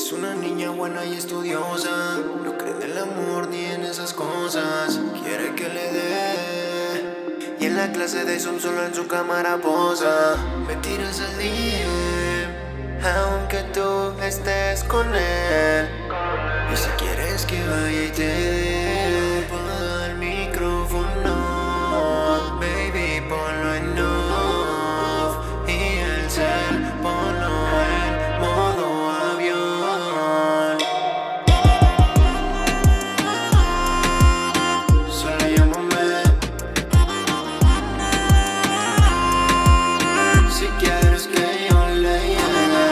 Es una niña buena y estudiosa, no cree en el amor ni en esas cosas. Quiere que le dé, y en la clase de Zoom solo en su cámara posa. Me tiras al día, aunque tú estés con él. Y si quieres que vaya y te dé, apaga el micrófono, baby, ponlo en off. Y el cel, ponlo en modo avión. Solo llámame si quieres que yo le llegue.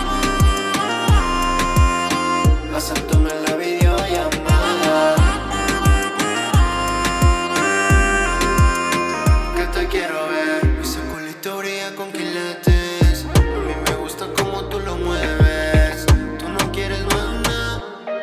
Aceptame la videollamada, que te quiero ver. Esa colita brilla con quilates. A mí me gusta como tú lo mueves. Tú no quieres más nada,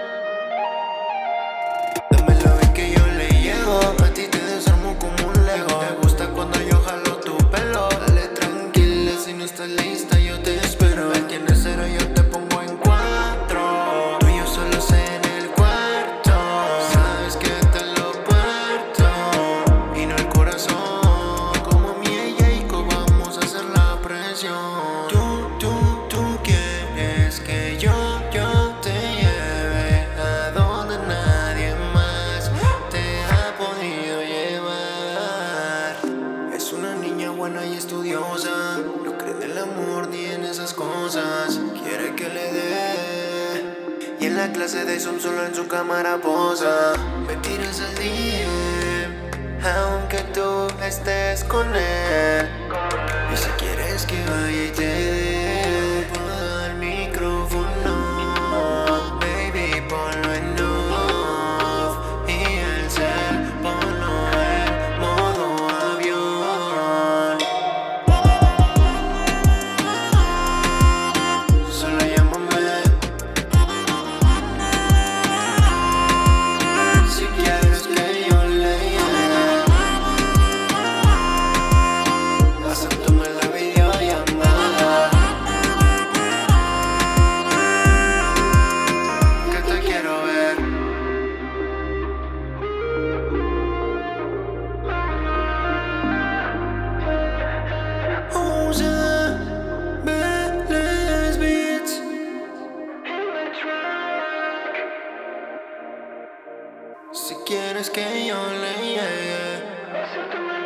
dámelo y que yo le llego. A ti te desarmo como un lego. Me gusta cuando yo jalo tu pelo. Dale tranquila, si no estás lista yo te espero. ¿A quién es cero? Yo te pongo en cuatro. Tú y yo solos en el cuarto. Sabes que te lo parto y no el corazón. Como mi y Jacob vamos a hacer la presión. Tú quieres que yo te lleve a donde nadie más te ha podido llevar. Es una niña buena y estudiosa, no cree en el amor ni en esas cosas. Quiere que le dé, y en la clase de Zoom solo en su cámara posa. Me tiras al día, aunque tú estés con él. Y si quieres que vaya y te dé, apaga el micrófono, baby, ponlo en off. Y el cel, ponlo en modo avión. Solo llámame si quieres que yo le llegue. Acéptame la videollamada, que te quiero ver. Usa Beles Beats. Si quieres que yo le llegue.